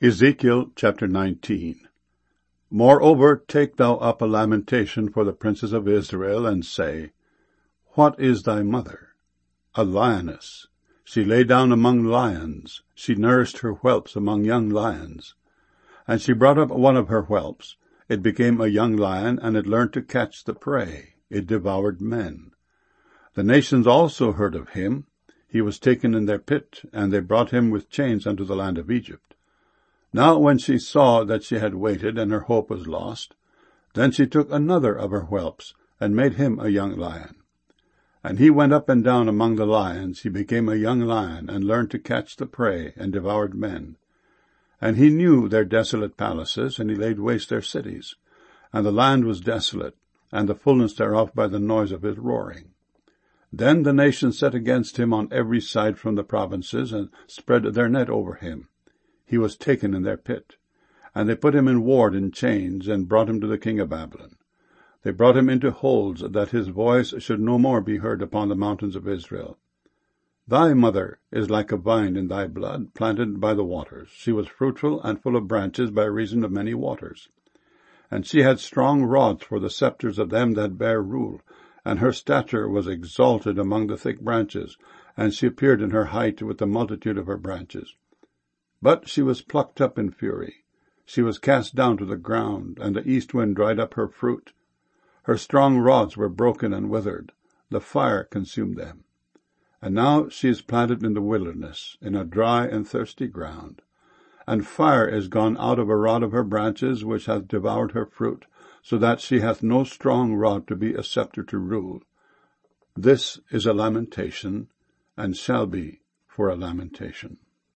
Ezekiel chapter 19. Moreover, take thou up a lamentation for the princes of Israel, and say, What is thy mother? A lioness. She lay down among lions. She nourished her whelps among young lions. And she brought up one of her whelps. It became a young lion, and it learned to catch the prey. It devoured men. The nations also heard of him. He was taken in their pit, and they brought him with chains unto the land of Egypt. Now when she saw that she had waited, and her hope was lost, then she took another of her whelps, and made him a young lion. And he went up and down among the lions. He became a young lion, and learned to catch the prey, and devoured men. And he knew their desolate palaces, and he laid waste their cities. And the land was desolate, and the fullness thereof by the noise of his roaring. Then the nations set against him on every side from the provinces, and spread their net over him. He was taken in their pit. And they put him in ward in chains, and brought him to the king of Babylon. They brought him into holds, that his voice should no more be heard upon the mountains of Israel. Thy mother is like a vine in thy blood, planted by the waters. She was fruitful and full of branches by reason of many waters. And she had strong rods for the scepters of them that bear rule, and her stature was exalted among the thick branches, and she appeared in her height with the multitude of her branches. But she was plucked up in fury. She was cast down to the ground, and the east wind dried up her fruit. Her strong rods were broken and withered. The fire consumed them. And now she is planted in the wilderness, in a dry and thirsty ground. And fire is gone out of a rod of her branches, which hath devoured her fruit, so that she hath no strong rod to be a scepter to rule. This is a lamentation, and shall be for a lamentation.